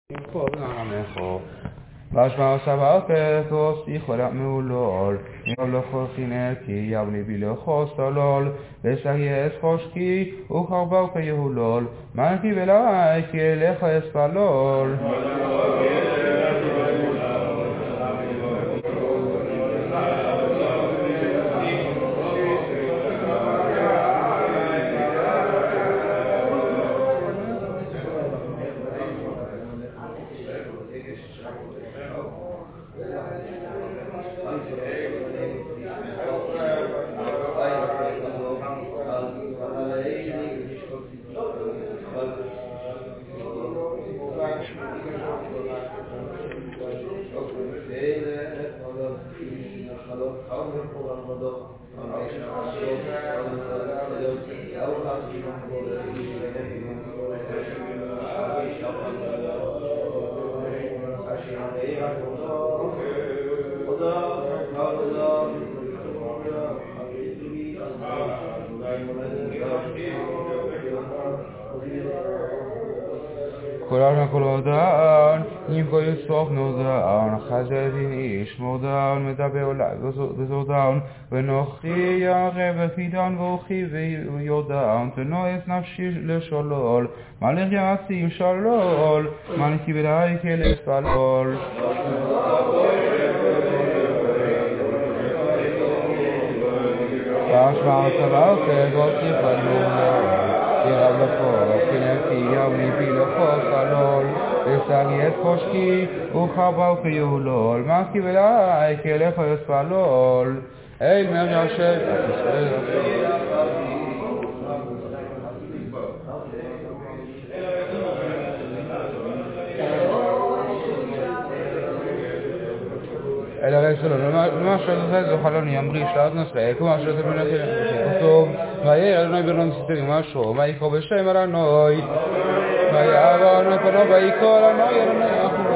Vashma Savake, Ichora Mulol, Yolochochineki, Yavni Bilochostalol, Vesayes Hoshki, Ucharbauke Yehulol, Manki Velai, Kielecha Espalol. Kolodan, Niko Yusuf Nodan, Chazedin Ish Modan, Medabeola Zodan, Venochi Yare Fidan Vochi Yodan, Tenoes Nafshi Lesholol, Malach Yasim Shalol, Maliki Belai Keles Palol. Vashma Savake, Gosi Palol. Yavni Bilochostalol, Vesayes Hoshki, Ucharbauke Yehulol, Manki Velai, Kielecha Espalol. Hey, Mer Yashem, אלא רצלון, מה שזה זה חלון ימרי שלט נסלק, מה שזה בנתן כתוב, ויהיה אדוני בנון סיתרים משהו, ויקרא בשם אדוני, ויעבר אדוני פנו ויקרא אדוני